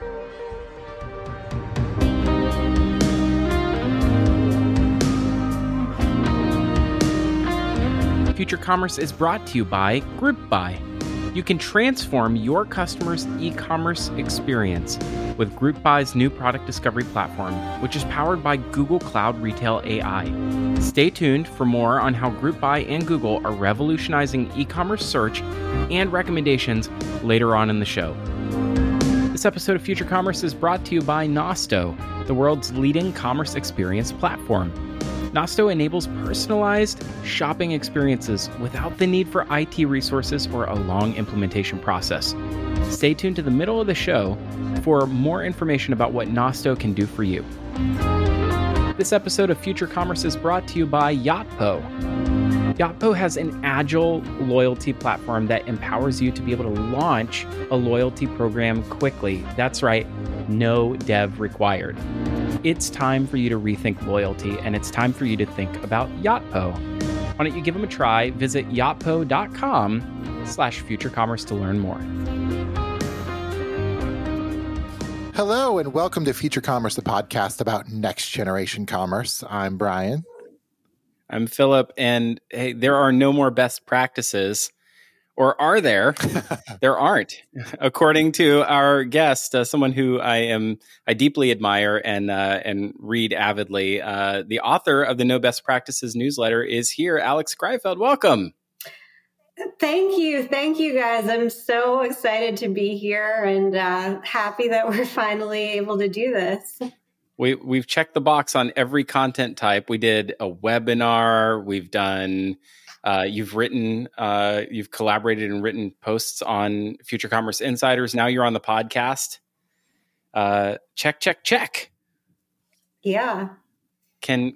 Future Commerce is brought to you by GroupBuy. You can transform your customers' e-commerce experience with GroupBuy's new product discovery platform, which is powered by Google Cloud Retail AI. Stay tuned for more on how GroupBuy and Google are revolutionizing e-commerce search and recommendations later on in the show. This episode of Future Commerce is brought to you by Nosto, the world's leading commerce experience platform. Nosto enables personalized shopping experiences without the need for IT resources or a long implementation process. Stay tuned to the middle of the show for more information about what Nosto can do for you. This episode of Future Commerce is brought to you by Yotpo. Yotpo has an agile loyalty platform that empowers you to be able to launch a loyalty program quickly. That's right, no dev required. It's time for you to rethink loyalty, and it's time for you to think about Yotpo. Why don't you give them a try? Visit yotpo.com/futurecommerce to learn more. Hello, and welcome to Future Commerce, the podcast about next generation commerce. I'm Brian. I'm Philip, and hey, there are no more best practices. Or are there? There aren't. According to our guest, someone who I deeply admire and read avidly, the author of the No Best Practices newsletter is here. Alex Greifeld, welcome. Thank you, guys. I'm so excited to be here and happy that we're finally able to do this. We've checked the box on every content type. We did a webinar. We've done. You've collaborated and written posts on Future Commerce Insiders. Now you're on the podcast. Check. Yeah. Tell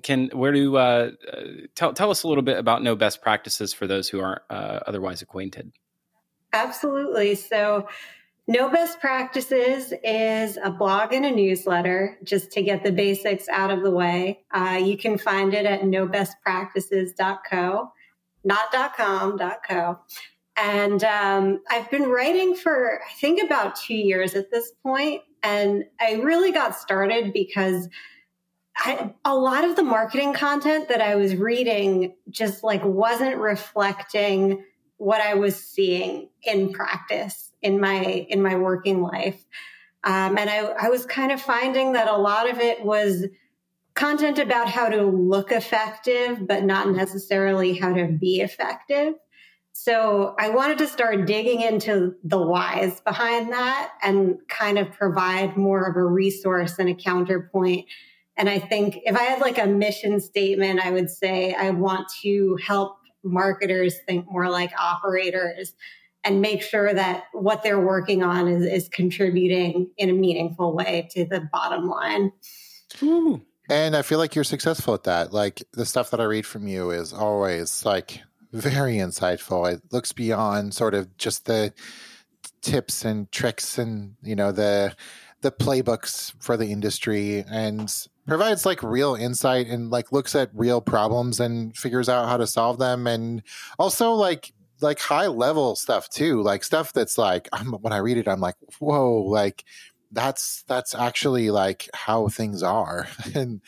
us a little bit about No Best Practices for those who aren't otherwise acquainted. Absolutely. So No Best Practices is a blog and a newsletter, just to get the basics out of the way. You can find it at nobestpractices.co. Not .com, .co. And I've been writing for, I think, about 2 years at this point. And I really got started because a lot of the marketing content that I was reading just wasn't reflecting what I was seeing in practice in my working life. And I was kind of finding that a lot of it was content about how to look effective, but not necessarily how to be effective. So I wanted to start digging into the whys behind that and kind of provide more of a resource and a counterpoint. And I think if I had a mission statement, I would say I want to help marketers think more like operators and make sure that what they're working on is contributing in a meaningful way to the bottom line. Ooh. And I feel like you're successful at that. The stuff that I read from you is always very insightful. It looks beyond sort of just the tips and tricks and, the playbooks for the industry, and provides real insight and looks at real problems and figures out how to solve them. And also high level stuff too, stuff that's when I read it, I'm like, whoa, that's actually how things are. And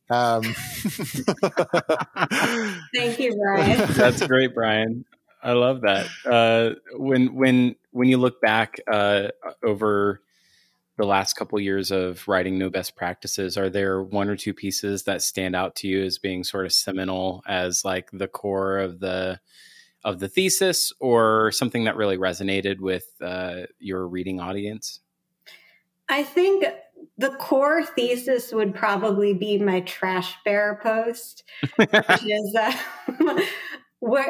thank you, Brian. That's great, Brian. I love that. When you look back over the last couple years of writing No Best Practices, are there one or two pieces that stand out to you as being sort of seminal as the core of the thesis, or something that really resonated with your reading audience? I think the core thesis would probably be my trash bear post, which is where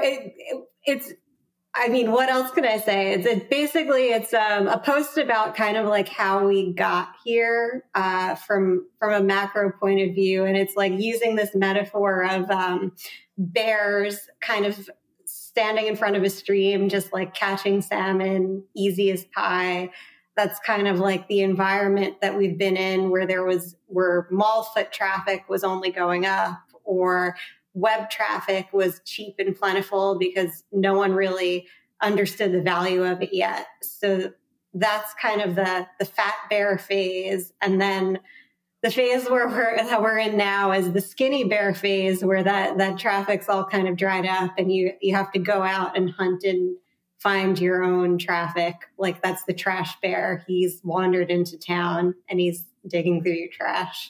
what else can I say? It's a post about kind of how we got here from a macro point of view. And it's using this metaphor of bears kind of standing in front of a stream, just catching salmon, easy as pie. That's kind of the environment that we've been in, where mall foot traffic was only going up, or web traffic was cheap and plentiful because no one really understood the value of it yet. So that's kind of the fat bear phase. And then the phase where we're in now is the skinny bear phase, where that traffic's all kind of dried up and you have to go out and hunt and find your own traffic. Like that's the trash bear. He's wandered into town and he's digging through your trash.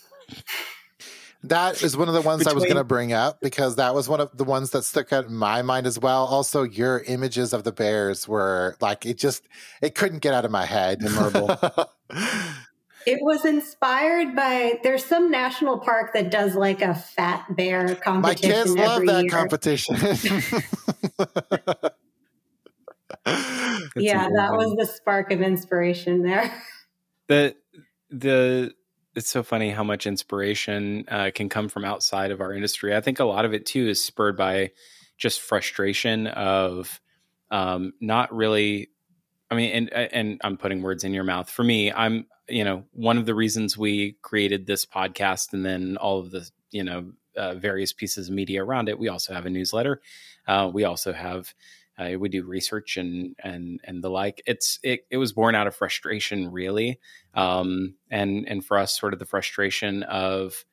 That is one of the ones I was going to bring up, because that was one of the ones that stuck out in my mind as well. Also, your images of the bears were like, it couldn't get out of my head. Memorable. It was inspired by, there's some national park that does like a fat bear competition. My kids love that year. competition. Yeah, that was the spark of inspiration there. It's so funny how much inspiration can come from outside of our industry. I think a lot of it too is spurred by just frustration of not really. I mean, and I'm putting words in your mouth. For me, I'm, one of the reasons we created this podcast and then all of the, various pieces of media around it. We also have a newsletter. We also have, we do research and the like. It was born out of frustration, really. And for us, sort of the frustration of,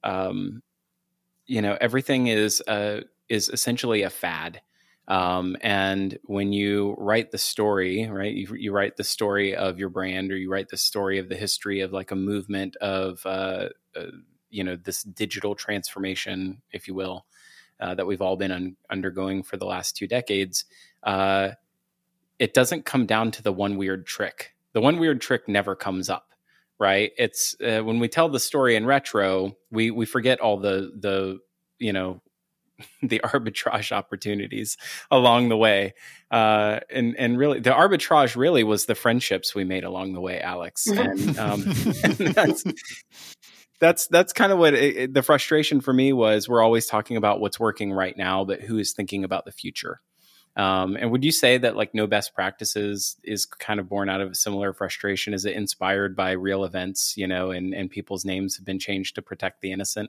everything is essentially a fad. And when you write the story, right, you write the story of your brand, or you write the story of the history of like a movement of, this digital transformation, if you will, that we've all been undergoing for the last 2 decades. It doesn't come down to the one weird trick. The one weird trick never comes up, right? It's when we tell the story in retro, we forget all the the arbitrage opportunities along the way. And really the arbitrage really was the friendships we made along the way, Alex. And, and that's kind of what the frustration for me was. We're always talking about what's working right now, but who is thinking about the future? And would you say that like No Best Practices is kind of born out of a similar frustration? Is it inspired by real events, and people's names have been changed to protect the innocent?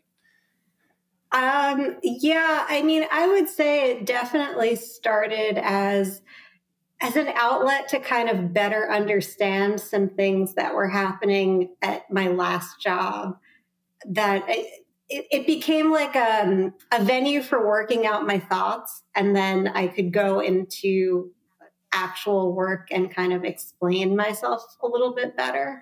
Yeah, I mean, I would say it definitely started as an outlet to kind of better understand some things that were happening at my last job, that it became like a venue for working out my thoughts. And then I could go into actual work and kind of explain myself a little bit better.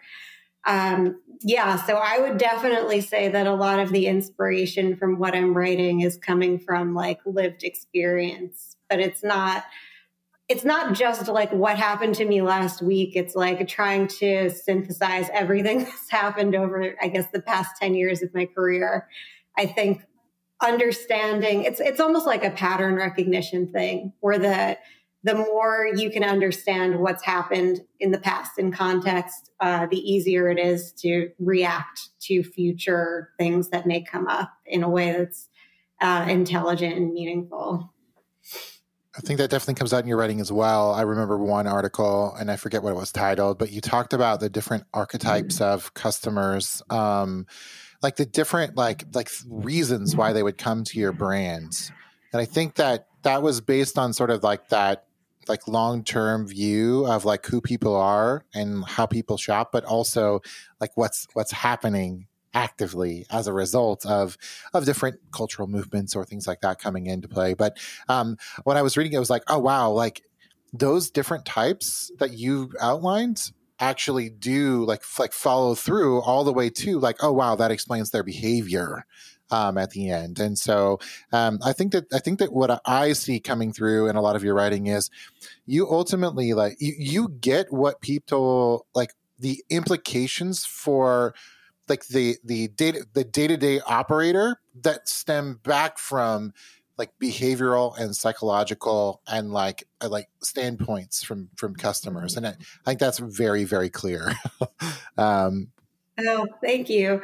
So I would definitely say that a lot of the inspiration from what I'm writing is coming from like lived experience, but it's not just like what happened to me last week. It's like trying to synthesize everything that's happened over, I guess, the past 10 years of my career. I think understanding it's almost like a pattern recognition thing, where the more you can understand what's happened in the past in context, the easier it is to react to future things that may come up in a way that's intelligent and meaningful. I think that definitely comes out in your writing as well. I remember one article, and I forget what it was titled, but you talked about the different archetypes of customers, like the different like reasons why they would come to your brands. And I think that was based on sort of like that like long-term view of like who people are and how people shop, but also like what's happening actively as a result of different cultural movements or things like that coming into play. But when I was reading it, was like, oh wow, like those different types that you outlined actually do like follow through all the way to like, oh wow, that explains their behavior at the end. And so I think that what I see coming through in a lot of your writing is you ultimately like you get what people like, the implications for like the day-to-day operator that stem back from like behavioral and psychological and like standpoints from customers. And I think that's very, very clear. Oh, thank you.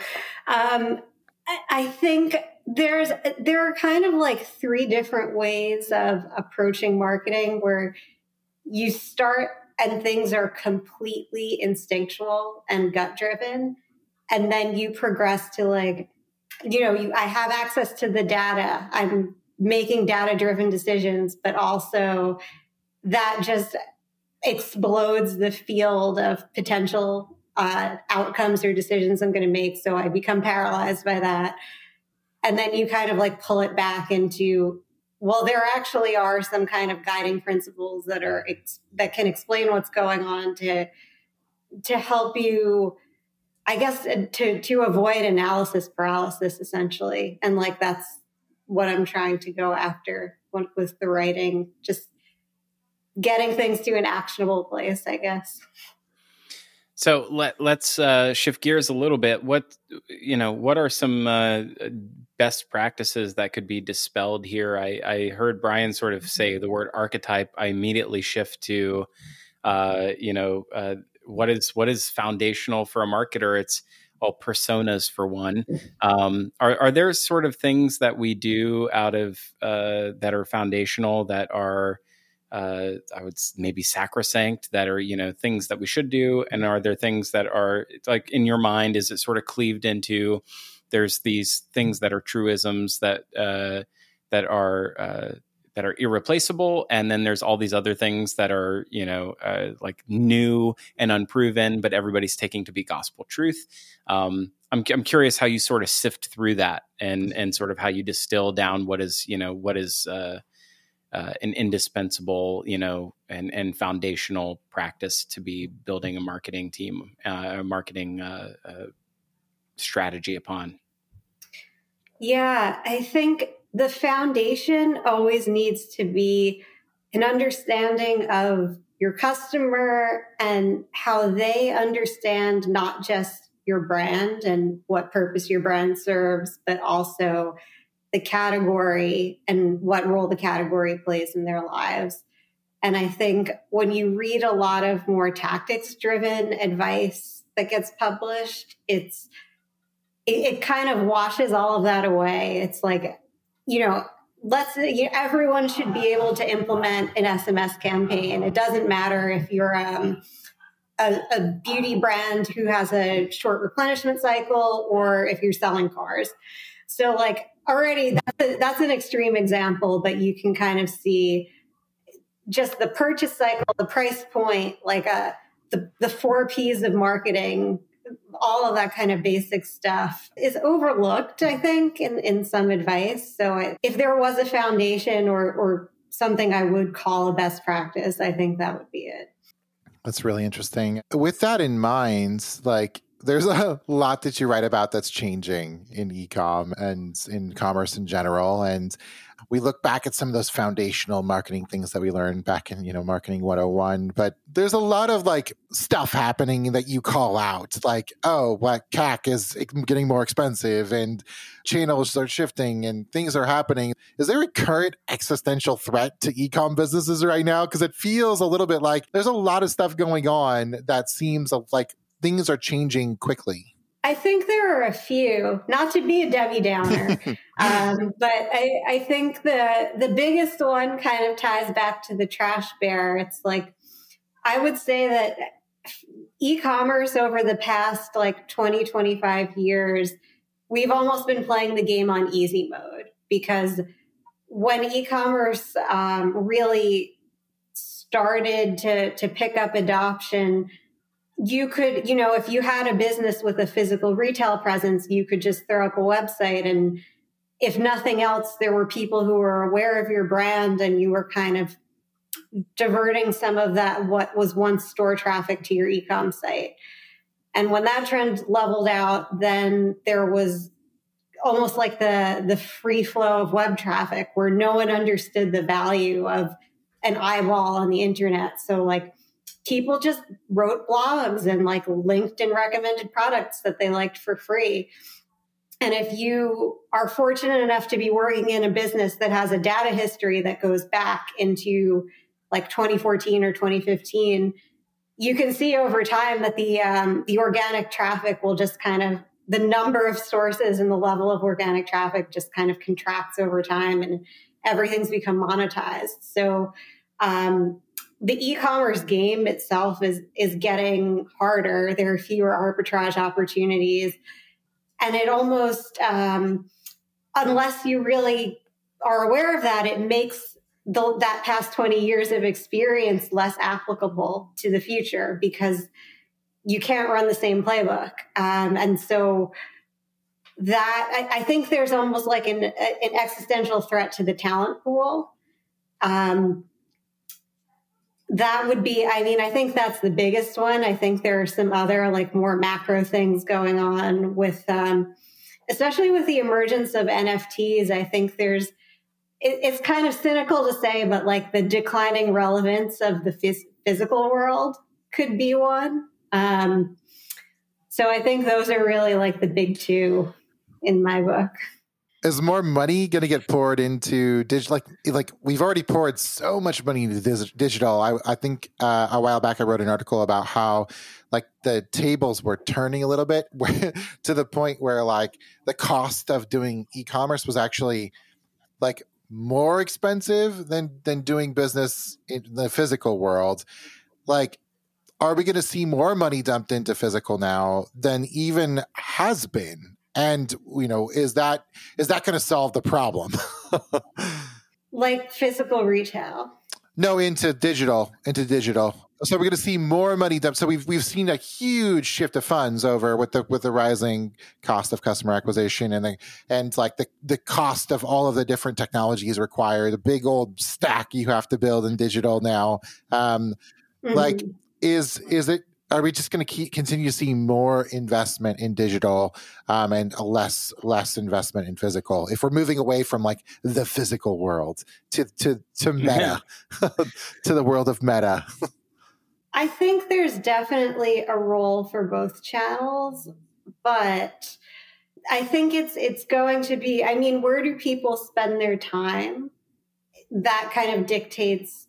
I think there are kind of like 3 different ways of approaching marketing, where you start and things are completely instinctual and gut driven. And then you progress to like, I have access to the data. I'm making data driven decisions, but also that just explodes the field of potential outcomes or decisions I'm going to make. So I become paralyzed by that. And then you kind of like pull it back into, well, there actually are some kind of guiding principles that are that can explain what's going on to help you, I guess, to avoid analysis paralysis, essentially. And like that's what I'm trying to go after with the writing, just getting things to an actionable place, I guess. So let's shift gears a little bit. What are some best practices that could be dispelled here? I heard Brian sort of say the word archetype. I immediately shift to, what is foundational for a marketer? It's personas for one. Are there sort of things that we do out of that are foundational that are I would maybe sacrosanct, that are, things that we should do? And are there things that are like in your mind, is it sort of cleaved into, there's these things that are truisms that are irreplaceable, and then there's all these other things that are, like new and unproven, but everybody's taking to be gospel truth. I'm curious how you sort of sift through that and sort of how you distill down what is an indispensable, and foundational practice to be building a marketing team, a marketing strategy upon. Yeah, I think the foundation always needs to be an understanding of your customer and how they understand not just your brand and what purpose your brand serves, but also the category and what role the category plays in their lives. And I think when you read a lot of more tactics-driven advice that gets published, it kind of washes all of that away. It's like, everyone should be able to implement an SMS campaign. It doesn't matter if you're a beauty brand who has a short replenishment cycle or if you're selling cars. So like already that's an extreme example, but you can kind of see just the purchase cycle, the price point, like the 4 Ps of marketing, all of that kind of basic stuff is overlooked, I think, in some advice. So if there was a foundation or something I would call a best practice, I think that would be it. That's really interesting. With that in mind, like there's a lot that you write about that's changing in e-com and in commerce in general. And we look back at some of those foundational marketing things that we learned back in, Marketing 101. But there's a lot of like stuff happening that you call out, like, oh, what CAC is getting more expensive and channels are shifting and things are happening. Is there a current existential threat to e-com businesses right now? Because it feels a little bit like there's a lot of stuff going on that seems like things are changing quickly. I think there are a few, not to be a Debbie Downer, but I think the biggest one kind of ties back to the trash bear. It's like, I would say that e-commerce over the past like 20, 25 years, we've almost been playing the game on easy mode, because when e-commerce really started to pick up adoption, you could, if you had a business with a physical retail presence, you could just throw up a website. And if nothing else, there were people who were aware of your brand and you were kind of diverting some of that, what was once store traffic, to your e-com site. And when that trend leveled out, then there was almost like the free flow of web traffic where no one understood the value of an eyeball on the internet. So like, people just wrote blogs and like linked and recommended products that they liked for free. And if you are fortunate enough to be working in a business that has a data history that goes back into like 2014 or 2015, you can see over time that the organic traffic will just kind of, the number of sources and the level of organic traffic just kind of contracts over time, and everything's become monetized. So, the e-commerce game itself is getting harder. There are fewer arbitrage opportunities. And it almost, unless you really are aware of that, it makes that past 20 years of experience less applicable to the future because you can't run the same playbook. And so that I think there's almost like an existential threat to the talent pool. That would be, I think that's the biggest one. I think there are some other like more macro things going on with, especially with the emergence of NFTs. I think it's kind of cynical to say, but like the declining relevance of the physical world could be one. So I think those are really like the big two in my book. Is more money going to get poured into digital? Like we've already poured so much money into digital. I think a while back I wrote an article about how like the tables were turning a little bit to the point where like the cost of doing e-commerce was actually like more expensive than doing business in the physical world. Like, are we going to see more money dumped into physical now than even has been? And, is that going to solve the problem? Like physical retail? No, into digital. So we're going to see more money dumped. So we've seen a huge shift of funds over with the rising cost of customer acquisition and like the cost of all of the different technologies required. The big old stack you have to build in digital now. Like, is it? Are we just going to continue to see more investment in digital and less investment in physical? If we're moving away from like the physical world to meta, to the world of meta. I think there's definitely a role for both channels, but I think it's going to be, where do people spend their time? That kind of dictates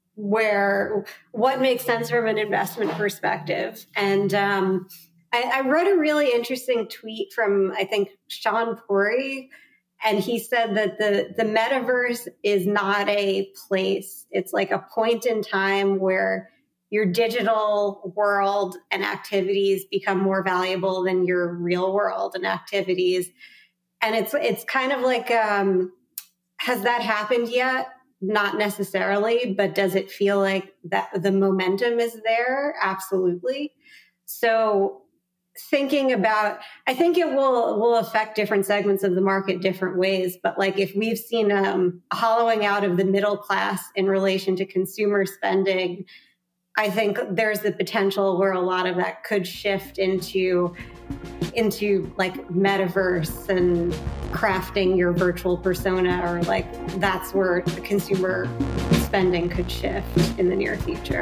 what makes sense from an investment perspective. And I wrote a really interesting tweet from, I think, Sean Puri, and he said that the metaverse is not a place. It's like a point in time where your digital world and activities become more valuable than your real world and activities. And it's kind of like, has that happened yet? Not necessarily, but does it feel like that the momentum is there? Absolutely. So thinking about, I think it will affect different segments of the market different ways. But like if we've seen a hollowing out of the middle class in relation to consumer spending, I think there's the potential where a lot of that could shift into like metaverse and crafting your virtual persona, or like that's where the consumer spending could shift in the near future.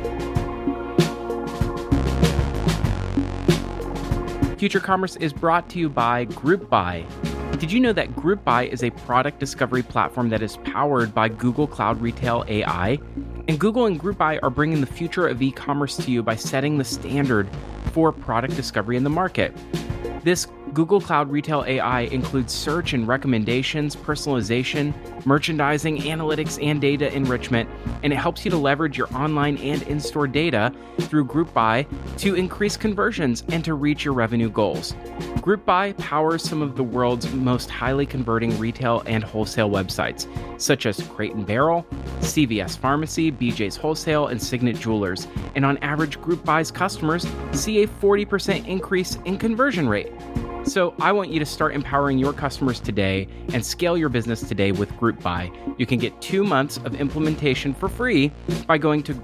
Future Commerce is brought to you by GroupBuy. Did you know that GroupBuy is a product discovery platform that is powered by Google Cloud Retail AI? And Google and GroupBuy are bringing the future of e-commerce to you by setting the standard for product discovery in the market. This Google Cloud Retail AI includes search and recommendations, personalization, merchandising, analytics, and data enrichment, and it helps you to leverage your online and in-store data through GroupBuy to increase conversions and to reach your revenue goals. GroupBuy powers some of the world's most highly converting retail and wholesale websites, such as Crate & Barrel, CVS Pharmacy, BJ's Wholesale, and Signet Jewelers. And on average, GroupBuy's customers see a 40% increase in conversion rate. So I want you to start empowering your customers today and scale your business today with GroupBuy. You can get 2 months of implementation for free by going to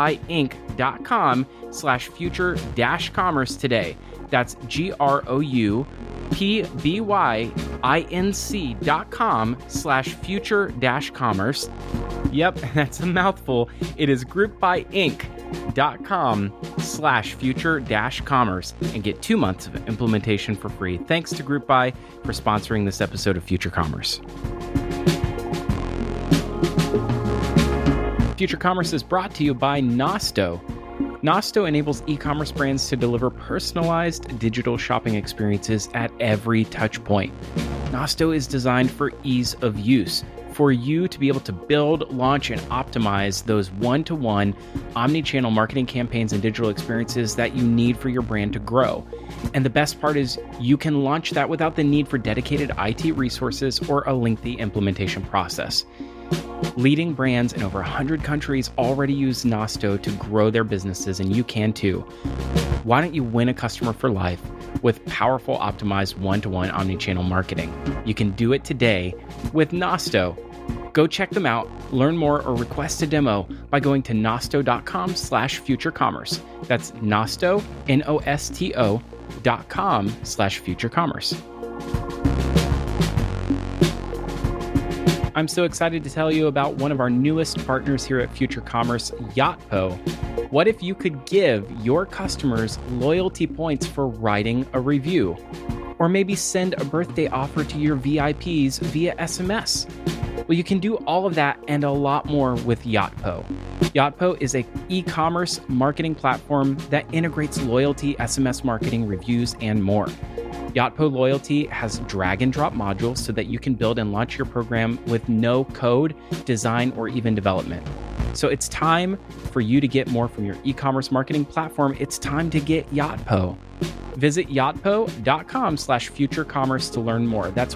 groupbuyinc.com/future-commerce today. That's groupbuyinc.com/future-commerce. Yep, that's a mouthful. It is groupbuyinc.com/future-commerce and get 2 months of implementation for free. Thanks to GroupBuy for sponsoring this episode of Future Commerce. Future Commerce is brought to you by Nosto. Nosto enables e-commerce brands to deliver personalized digital shopping experiences at every touch point. Nosto is designed for ease of use, for you to be able to build, launch, and optimize those one-to-one omni-channel marketing campaigns and digital experiences that you need for your brand to grow. And the best part is you can launch that without the need for dedicated IT resources or a lengthy implementation process. Leading brands in over 100 countries already use Nosto to grow their businesses, and you can too. Why don't you win a customer for life with powerful, optimized one-to-one omnichannel marketing? You can do it today with Nosto. Go check them out, learn more, or request a demo by going to nosto.com/futurecommerce. That's Nosto, NOSTO.com/futurecommerce. I'm so excited to tell you about one of our newest partners here at Future Commerce, Yotpo. What if you could give your customers loyalty points for writing a review? Or maybe send a birthday offer to your VIPs via SMS? Well, you can do all of that and a lot more with Yotpo. Yotpo is an e-commerce marketing platform that integrates loyalty, SMS marketing, reviews, and more. Yotpo Loyalty has drag and drop modules so that you can build and launch your program with no code, design, or even development. So it's time for you to get more from your e-commerce marketing platform. It's time to get Yotpo. Visit yotpo.com/futurecommerce to learn more. That's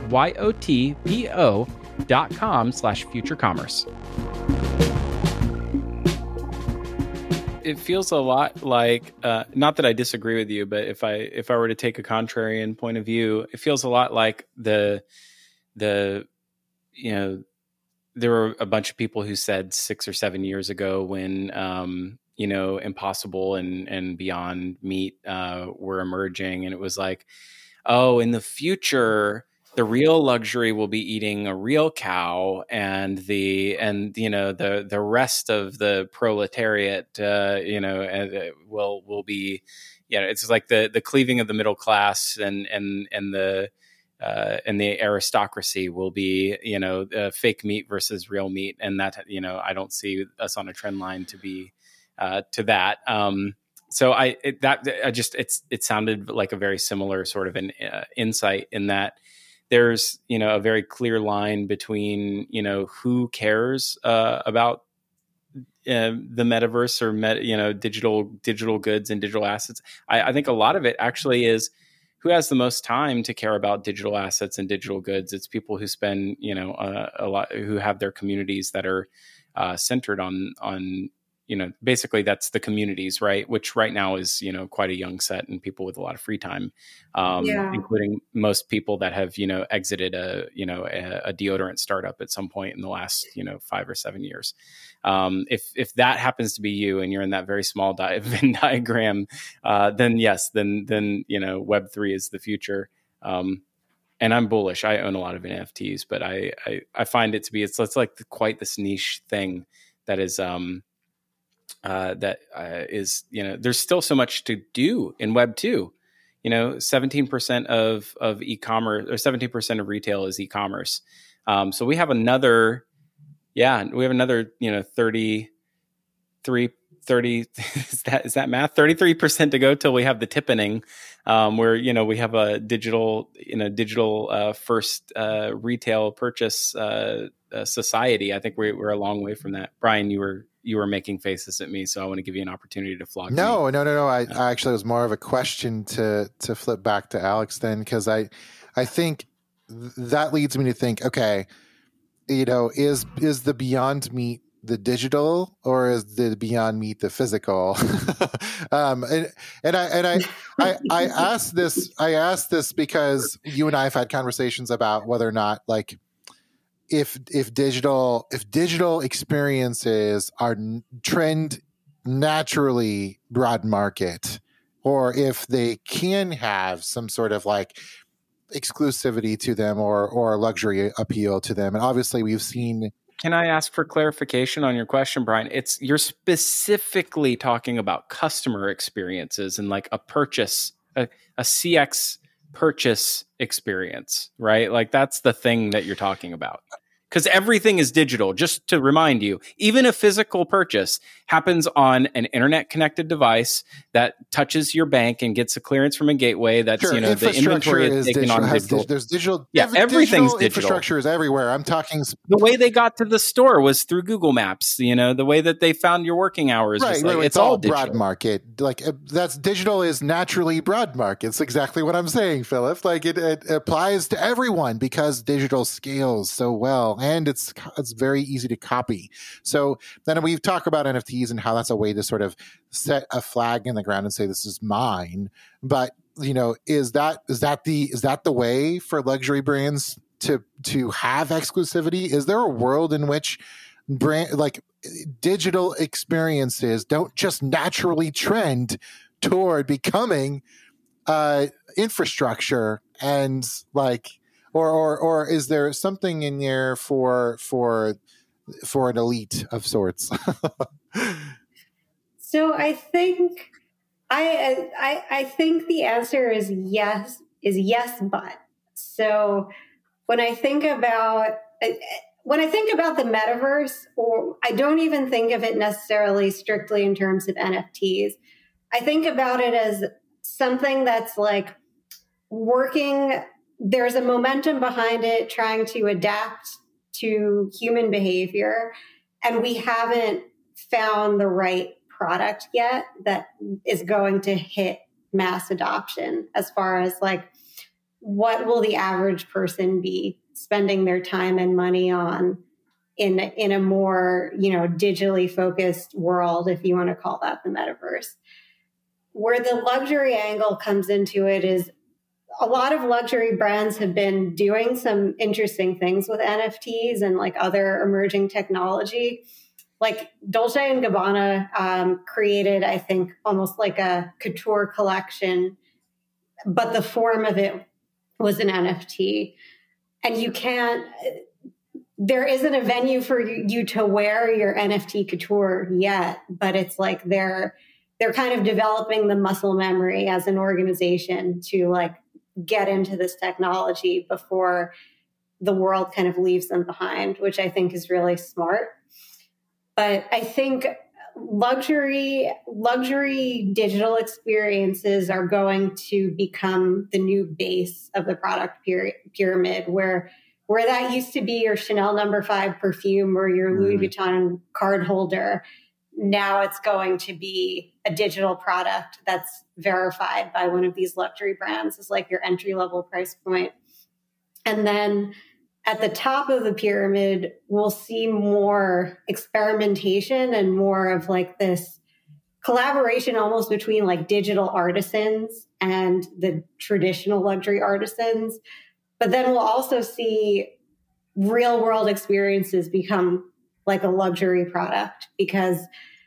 YOTPO.com/futurecommerce. It feels a lot like, not that I disagree with you, but if I were to take a contrarian point of view, it feels a lot like there were a bunch of people who said 6 or 7 years ago when, Impossible and Beyond Meat were emerging, and it was like, oh, in the future, the real luxury will be eating a real cow, and the rest of the proletariat, will be, it's like the cleaving of the middle class and the aristocracy will be, fake meat versus real meat, and that, I don't see us on a trend line to be to that. So it sounded like a very similar sort of an insight in that. There's, a very clear line between, who cares about the metaverse or digital goods and digital assets. I think a lot of it actually is who has the most time to care about digital assets and digital goods. It's people who spend, a lot, who have their communities that are centered on basically that's the communities, right? Which right now is, quite a young set and people with a lot of free time, including most people that have, exited a deodorant startup at some point in the last, 5 or 7 years. If that happens to be you and you're in that very small Venn diagram, then yes, then Web3 is the future. And I'm bullish. I own a lot of NFTs, but I find it to be, it's like quite this niche thing that is, there's still so much to do in Web 2. 17% of e-commerce, or 17% of retail is e-commerce. So we have another 30 is that math? 33% to go till we have the tippening, where, we have a digital first retail purchase society. I think we're a long way from that. Brian, you were making faces at me, so I want to give you an opportunity to flog me. No. I actually, it was more of a question to flip back to Alex then, because I think that leads me to think, okay, is the Beyond Meat the digital, or is the Beyond Meat the physical? I asked this because you and I have had conversations about whether or not, like, if digital experiences are trend naturally broad market, or if they can have some sort of like exclusivity to them or luxury appeal to them. And obviously we've seen. Can I ask for clarification on your question, Brian? You're specifically talking about customer experiences and like a purchase, a CX purchase experience, right? Like that's the thing that you're talking about. Because everything is digital. Just to remind you, even a physical purchase happens on an internet-connected device that touches your bank and gets a clearance from a gateway. That's the inventory is taken on digital. There's digital. Yeah, everything's digital. Infrastructure is everywhere. I'm talking. The way they got to the store was through Google Maps. The way that they found your working hours. Right. It's all broad market. Like that's digital is naturally broad market. It's exactly what I'm saying, Philip. Like it applies to everyone because digital scales so well. and it's very easy to copy. So then we've talked about NFTs and how that's a way to sort of set a flag in the ground and say, this is mine. But, is that the way for luxury brands to have exclusivity? Is there a world in which digital experiences don't just naturally trend toward becoming infrastructure, and or is there something in there for an elite of sorts? So I think I think the answer is yes, but. So when I think about the metaverse, or I don't even think of it necessarily strictly in terms of NFTs. I think about it as something that's like working. There's a momentum behind it, trying to adapt to human behavior. And we haven't found the right product yet that is going to hit mass adoption, as far as like, what will the average person be spending their time and money on in a more, digitally focused world, if you want to call that the metaverse. Where the luxury angle comes into it is a lot of luxury brands have been doing some interesting things with NFTs and like other emerging technology. Like Dolce & Gabbana created, I think, almost like a couture collection, but the form of it was an NFT. And there isn't a venue for you to wear your NFT couture yet, but it's like they're kind of developing the muscle memory as an organization to like get into this technology before the world kind of leaves them behind, which I think is really smart. But I think luxury digital experiences are going to become the new base of the product pyramid, where that used to be your Chanel No. 5 perfume or your Louis Vuitton card holder. Now it's going to be a digital product that's verified by one of these luxury brands as like your entry-level price point. And then at the top of the pyramid, we'll see more experimentation and more of like this collaboration almost between like digital artisans and the traditional luxury artisans. But then we'll also see real world experiences become like a luxury product, because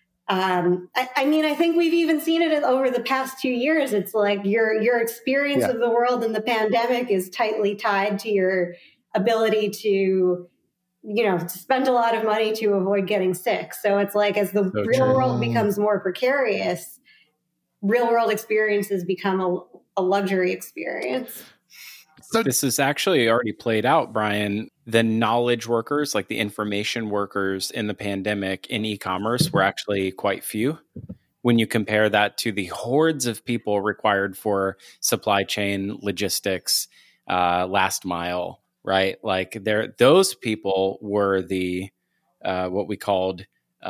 I think we've even seen it over the past 2 years. It's like your experience of the world in the pandemic is tightly tied to your ability to spend a lot of money to avoid getting sick. So it's like, as the real world becomes more precarious, real world experiences become a luxury experience. So this is actually already played out, Brian. The knowledge workers, like the information workers in the pandemic in e-commerce, were actually quite few when you compare that to the hordes of people required for supply chain, logistics, last mile, right? Like those people were the what we called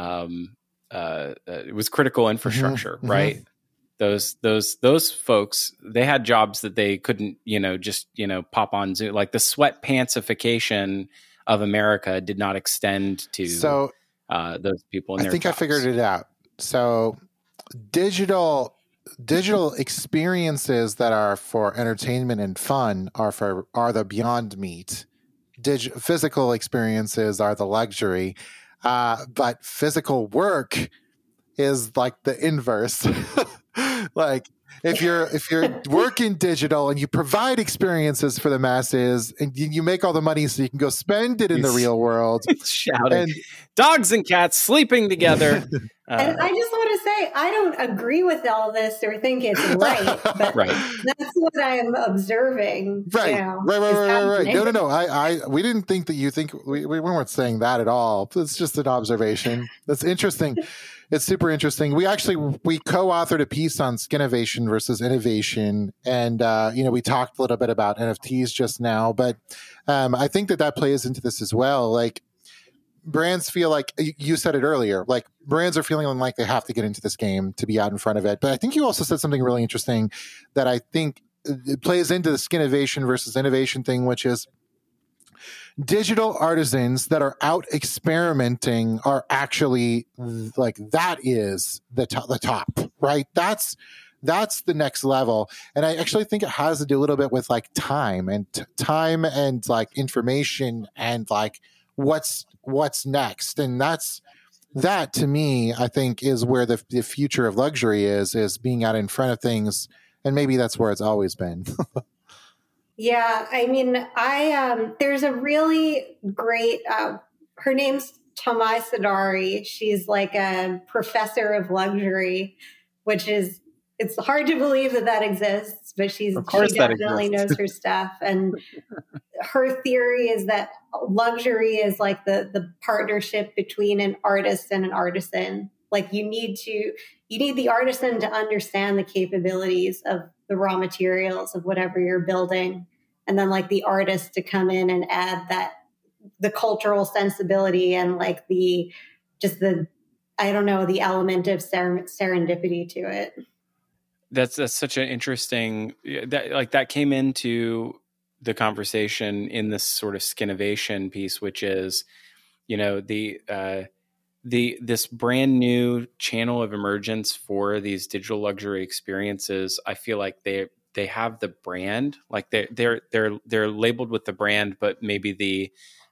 it was critical infrastructure, right? Those folks, they had jobs that they couldn't, just pop on Zoom. Like the sweatpantsification of America did not extend to those people. In their jobs. I figured it out. So digital experiences that are for entertainment and fun are the beyond meat. Physical experiences are the luxury, but physical work is like the inverse. Like if you're working digital and you provide experiences for the masses and you make all the money so you can go spend it in the real world, shouting dogs and cats sleeping together. And I just want to say, I don't agree with all this or think it's right, but that's what I'm observing. Right. No. We didn't think that you think we weren't saying that at all. It's just an observation. That's interesting. It's super interesting. We co-authored a piece on Skinnovation versus innovation. And, we talked a little bit about NFTs just now, but I think that plays into this as well. Like brands feel like, you said it earlier, like brands are feeling like they have to get into this game to be out in front of it. But I think you also said something really interesting that I think it plays into the Skinnovation versus innovation thing, which is digital artisans that are out experimenting are actually like, that is the top, right? That's the next level. And I actually think it has to do a little bit with like time and like information and like what's next. And that to me, I think, is where the future of luxury is being out in front of things. And maybe that's where it's always been. Yeah, I mean, there's a really great, her name's Tamai Sadari. She's like a professor of luxury, which is, it's hard to believe that exists, but she definitely knows her stuff. And her theory is that luxury is like the partnership between an artist and an artisan. Like you need the artisan to understand the capabilities of the raw materials of whatever you're building. And then like the artist to come in and add the cultural sensibility and like the element of serendipity to it. That's such an interesting, that came into the conversation in this sort of Skinnovation piece, which is, this brand new channel of emergence for these digital luxury experiences. I feel like they have the brand, like they're labeled with the brand, but maybe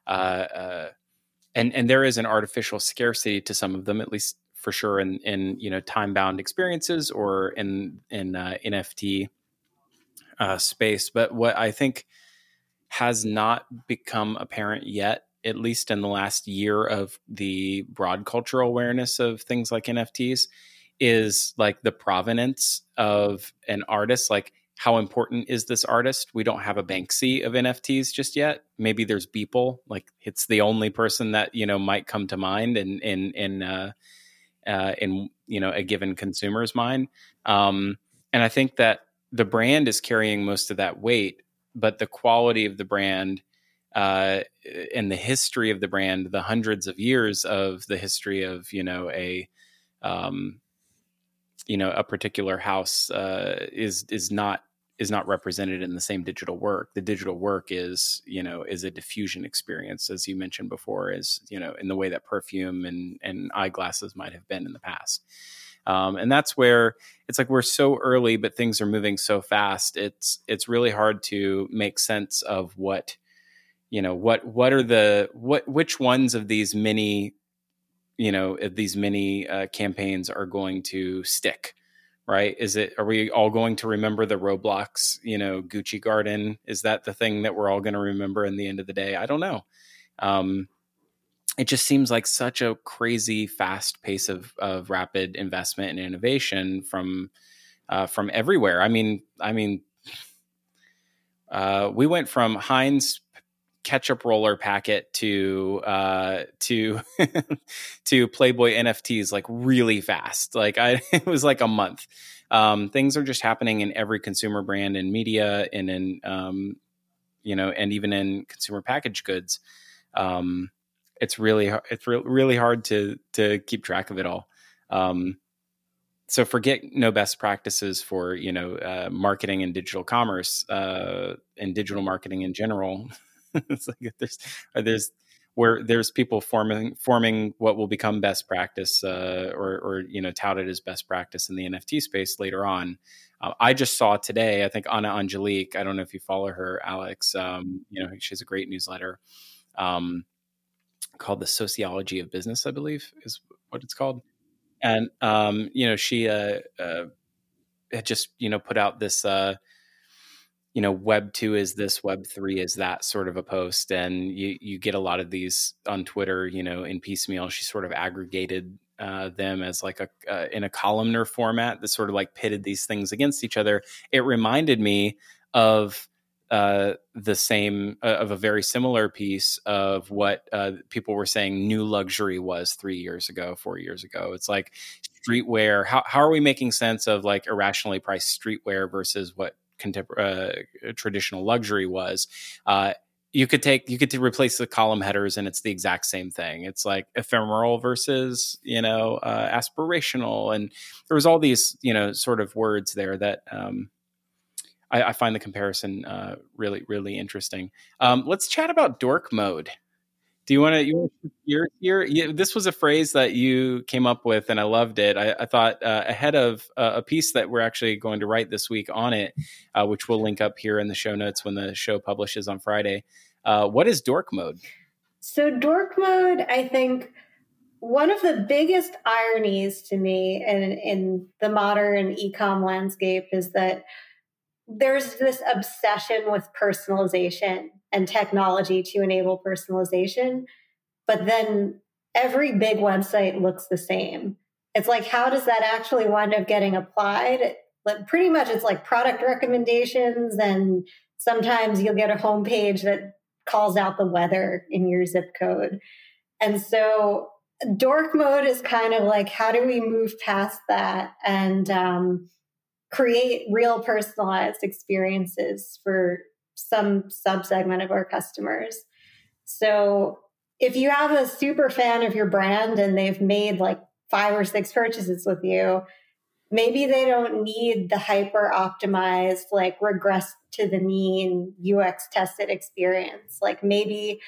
and there is an artificial scarcity to some of them, at least for sure in time bound experiences or in NFT space. But what I think has not become apparent yet, at least in the last year of the broad cultural awareness of things like NFTs, is like the provenance of an artist. Like, how important is this artist? We don't have a Banksy of NFTs just yet. Maybe there's Beeple. Like, it's the only person that might come to mind in a given consumer's mind. And I think that the brand is carrying most of that weight, but the quality of the brand and the history of the brand, the hundreds of years of the history of a particular house is not represented in the same digital work. The digital work is a diffusion experience, as you mentioned before, is in the way that perfume and eyeglasses might have been in the past. And that's where it's like we're so early, but things are moving so fast. It's really hard to make sense of which ones of these many campaigns are going to stick, right? Are we all going to remember the Roblox, Gucci garden? Is that the thing that we're all going to remember in the end of the day? I don't know. It just seems like such a crazy fast pace of rapid investment and innovation from everywhere. I mean, we went from Heinz ketchup roller packet to to Playboy NFTs like really fast. Like it was like a month. Things are just happening in every consumer brand and media and in and even in consumer packaged goods. It's really hard to keep track of it all. So forget no best practices for marketing and digital commerce and digital marketing in general. It's like there's people forming what will become best practice or touted as best practice in the NFT space later on. I just saw today, I think Anna Angelique, I don't know if you follow her, Alex, she has a great newsletter called The Sociology of Business, I believe is what it's called. And, she had just, put out this, Web 2 is this, Web 3 is that sort of a post. And you get a lot of these on Twitter, in piecemeal. She sort of aggregated them as like in a columnar format that sort of like pitted these things against each other. It reminded me of of a very similar piece of what people were saying new luxury was 3 years ago, 4 years ago. It's like streetwear. How are we making sense of like irrationally priced streetwear versus what traditional luxury was? You could replace the column headers and it's the exact same thing. It's like ephemeral versus, aspirational. And there was all these, sort of words there that I find the comparison really, really interesting. Let's chat about dork mode. Do you want to shift here? Yeah, this was a phrase that you came up with, and I loved it. I thought ahead of a piece that we're actually going to write this week on it, which we'll link up here in the show notes when the show publishes on Friday. What is dork mode? So dork mode, I think one of the biggest ironies to me in the modern e-com landscape is that there's this obsession with personalization and technology to enable personalization. But then every big website looks the same. It's like, how does that actually wind up getting applied? But pretty much it's like product recommendations, and sometimes you'll get a homepage that calls out the weather in your zip code. And so dork mode is kind of like, how do we move past that and create real personalized experiences for some subsegment of our customers? So if you have a super fan of your brand and they've made like 5 or 6 purchases with you, maybe they don't need the hyper optimized, like regress to the mean UX tested experience. Like maybe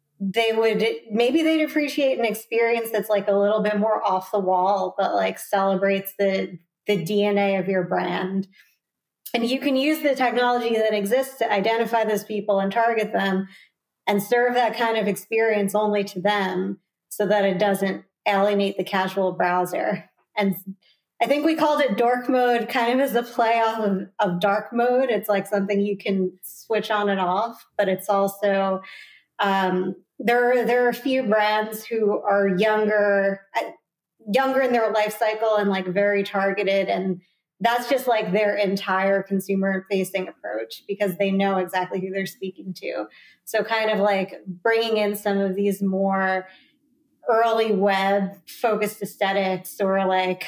they'd appreciate an experience that's like a little bit more off the wall, but like celebrates the DNA of your brand. And you can use the technology that exists to identify those people and target them and serve that kind of experience only to them so that it doesn't alienate the casual browser. And I think we called it dork mode kind of as a play off of dark mode. It's like something you can switch on and off, but it's also, there are a few brands who are younger in their life cycle and like very targeted. And that's just like their entire consumer facing approach because they know exactly who they're speaking to. So kind of like bringing in some of these more early web focused aesthetics or like,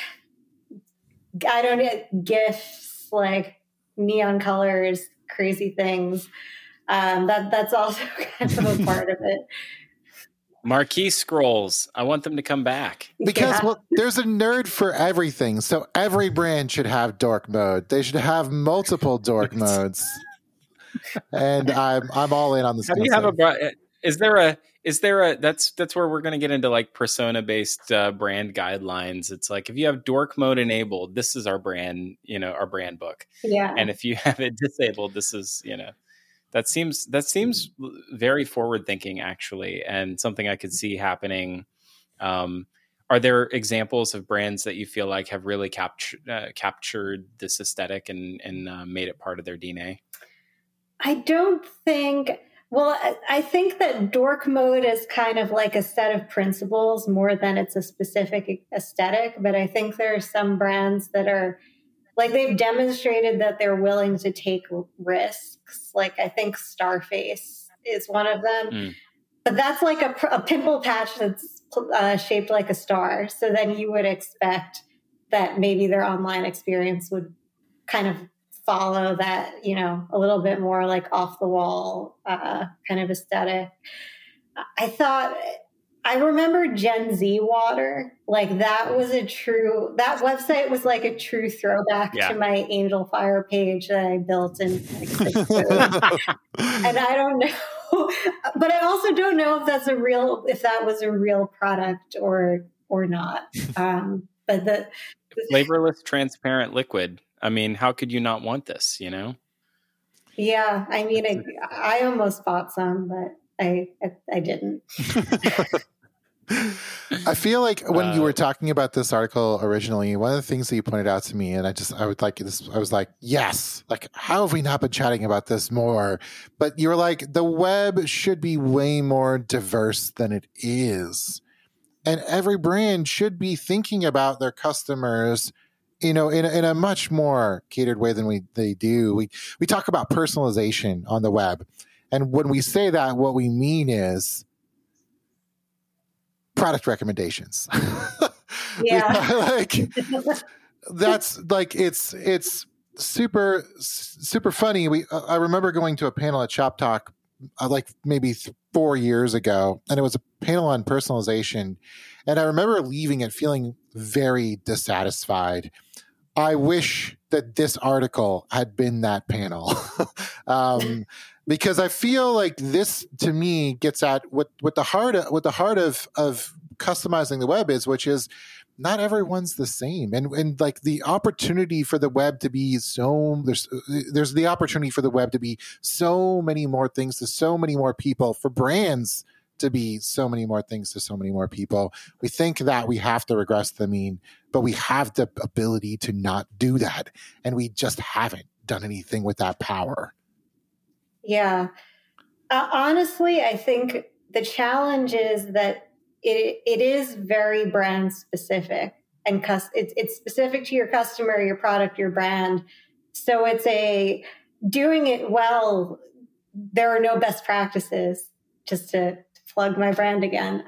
I don't know, GIFs, like neon colors, crazy things. That's also kind of a part of it. Marquee scrolls. I want them to come back. Because well, there's a nerd for everything. So every brand should have dork mode. They should have multiple dork modes. And I'm all in on this. How do you have is there a that's where we're going to get into like persona based brand guidelines. It's like if you have dork mode enabled, this is our brand, our brand book. Yeah. And if you have it disabled, this is, that seems very forward thinking actually, and something I could see happening. Are there examples of brands that you feel like have really captured this aesthetic and made it part of their DNA? I don't think. Well, I think that dork mode is kind of like a set of principles more than it's a specific aesthetic. But I think there are some brands that are like they've demonstrated that they're willing to take risks. Like I think Starface is one of them. But that's like a pimple patch that's shaped like a star. So then you would expect that maybe their online experience would kind of follow that, a little bit more like off the wall kind of aesthetic. I remember Gen Z Water. Like that website was like a true throwback to my Angel Fire page that I built in and I don't know, but I also don't know if that was a real product or not. But the flavorless, transparent liquid. I mean, how could you not want this, Yeah. I mean, I almost bought some, but I didn't. I feel like when you were talking about this article originally, one of the things that you pointed out to me, and I was like, yes, like, how have we not been chatting about this more? But you were like, the web should be way more diverse than it is. And every brand should be thinking about their customers, in a much more catered way than they do. We talk about personalization on the web. And when we say that, what we mean is product recommendations. Yeah. That's like, it's super, super funny. I remember going to a panel at Shop Talk like maybe 4 years ago, and it was a panel on personalization. And I remember leaving it feeling very dissatisfied. I wish that this article had been that panel. Because I feel like this, to me, gets at what the heart of customizing the web is, which is not everyone's the same, and like the opportunity for the web to be there's the opportunity for the web to be so many more things to so many more people, for brands to be so many more things to so many more people. We think that we have to regress the mean, but we have the ability to not do that, and we just haven't done anything with that power. Yeah. Honestly, I think the challenge is that it is very brand specific, and it's specific to your customer, your product, your brand. So it's doing it well. There are no best practices, just to plug my brand again.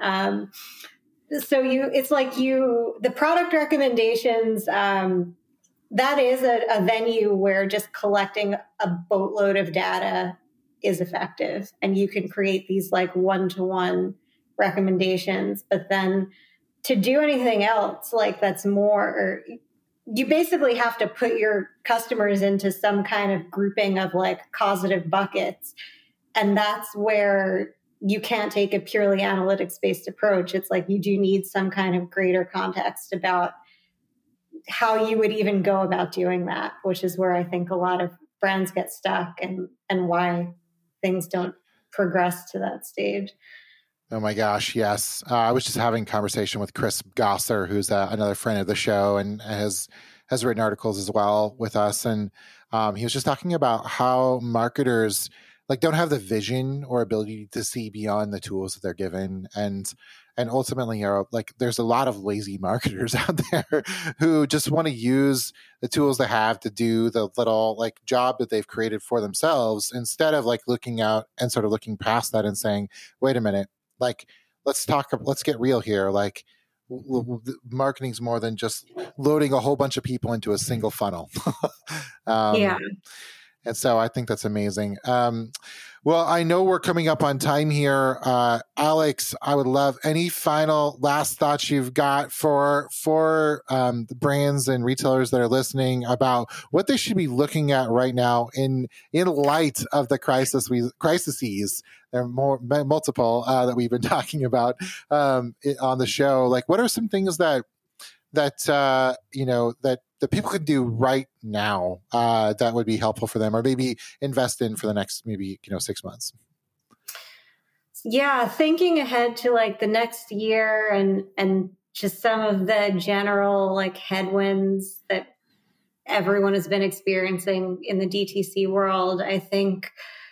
The product recommendations, that is a venue where just collecting a boatload of data is effective, and you can create these like one-to-one recommendations. But then to do anything else, like that's more, you basically have to put your customers into some kind of grouping of like causative buckets. And that's where you can't take a purely analytics-based approach. It's like you do need some kind of greater context about how you would even go about doing that, which is where I think a lot of brands get stuck and why things don't progress to that stage. Oh my gosh, yes. I was just having a conversation with Chris Gosser, who's another friend of the show and has written articles as well with us. And he was just talking about how marketers like don't have the vision or ability to see beyond the tools that they're given. And ultimately are like, there's a lot of lazy marketers out there who just want to use the tools they have to do the little like job that they've created for themselves, instead of like looking out and sort of looking past that and saying, wait a minute, like, let's get real here. Like, marketing's more than just loading a whole bunch of people into a single funnel. Yeah. And so I think that's amazing. Well, I know we're coming up on time here. Alex, I would love any final last thoughts you've got for the brands and retailers that are listening about what they should be looking at right now in light of the crises. There are multiple that we've been talking about on the show. Like, what are some things that people can do right now that would be helpful for them, or maybe invest in for the next 6 months? Yeah, thinking ahead to like the next year and just some of the general like headwinds that everyone has been experiencing in the DTC world. I think,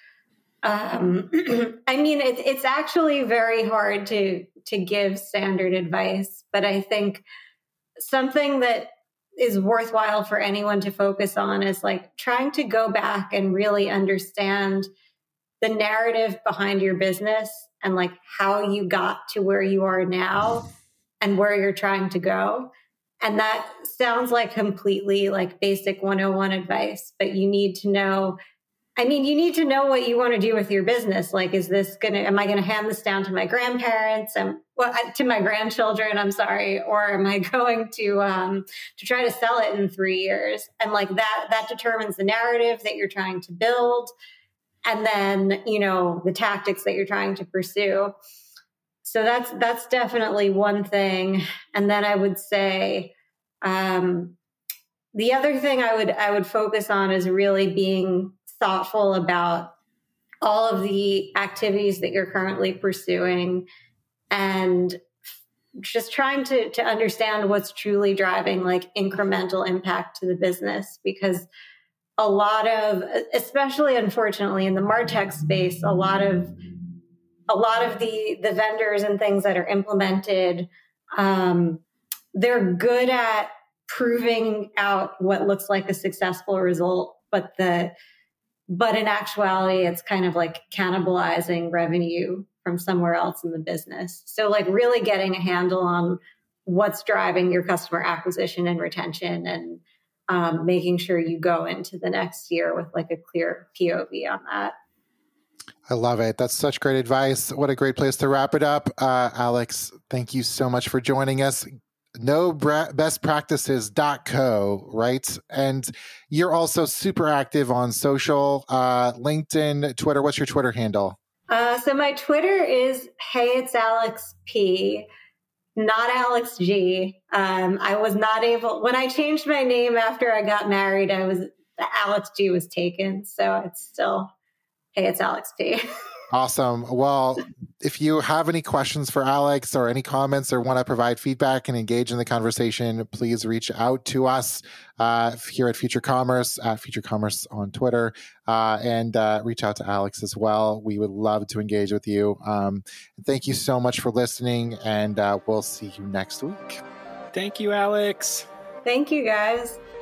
it's actually very hard to give standard advice, but I think something that is worthwhile for anyone to focus on is like trying to go back and really understand the narrative behind your business and like how you got to where you are now and where you're trying to go. And that sounds like completely like basic 101 advice, but you need to know what you want to do with your business. Like, am I going to hand this down to my grandparents and to my grandchildren? I'm sorry. Or am I going to try to sell it in 3 years? And like that determines the narrative that you're trying to build. And then, the tactics that you're trying to pursue. So that's definitely one thing. And then I would say, the other thing I would focus on is really being thoughtful about all of the activities that you're currently pursuing and just trying to understand what's truly driving like incremental impact to the business. Because a lot of, especially unfortunately in the MarTech space, a lot of the vendors and things that are implemented, they're good at proving out what looks like a successful result, but in actuality, it's kind of like cannibalizing revenue from somewhere else in the business. So like really getting a handle on what's driving your customer acquisition and retention, and making sure you go into the next year with like a clear POV on that. I love it. That's such great advice. What a great place to wrap it up. Alex, thank you so much for joining us. bestpractices.co, right? And you're also super active on social, LinkedIn, Twitter. What's your Twitter handle? So my Twitter is, hey, it's Alex P, not Alex G. I was not able, when I changed my name after I got married, the Alex G was taken. So it's still, hey, it's Alex P. Awesome. Well, if you have any questions for Alex or any comments or want to provide feedback and engage in the conversation, please reach out to us here at Future Commerce, at Future Commerce on Twitter, and reach out to Alex as well. We would love to engage with you. Thank you so much for listening, and we'll see you next week. Thank you, Alex. Thank you, guys.